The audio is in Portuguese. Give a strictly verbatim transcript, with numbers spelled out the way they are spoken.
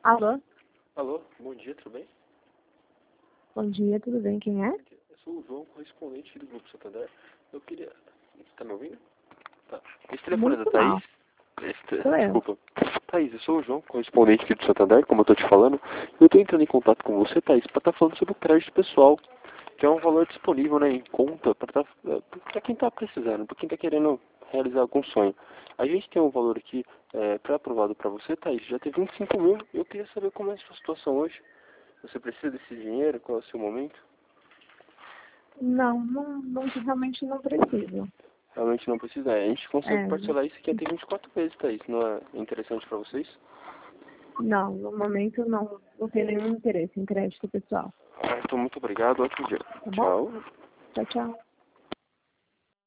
Alô? Alô, bom dia, tudo bem? Bom dia, tudo bem? Quem é? Eu sou o João, correspondente do Grupo Santander. Eu queria... Tá me ouvindo? Tá. Esse telefone é da Muito Thaís? mal. Esse te... Sou eu. Desculpa. Thaís, eu sou o João, correspondente aqui do Santander, como eu tô te falando. Eu tô entrando em contato com você, Thaís, pra estar falando sobre o crédito pessoal, que é um valor disponível, né, em conta pra, tá... pra quem tá precisando, pra quem tá querendo realizar algum sonho. A gente tem um valor aqui é, pré-aprovado pra você, Thaís, já tem vinte e cinco mil. Eu queria saber como é a sua situação hoje. Você precisa desse dinheiro? Qual é o seu momento? Não, não, não realmente não preciso. Realmente não precisa. É, a gente consegue É, parcelar isso aqui até vinte e quatro vezes, Thaís. Não é interessante pra vocês? não, no momento não, não tenho nenhum interesse em crédito pessoal. Ah, então muito obrigado. Ótimo dia. Tá bom? Tchau. Tchau, tchau.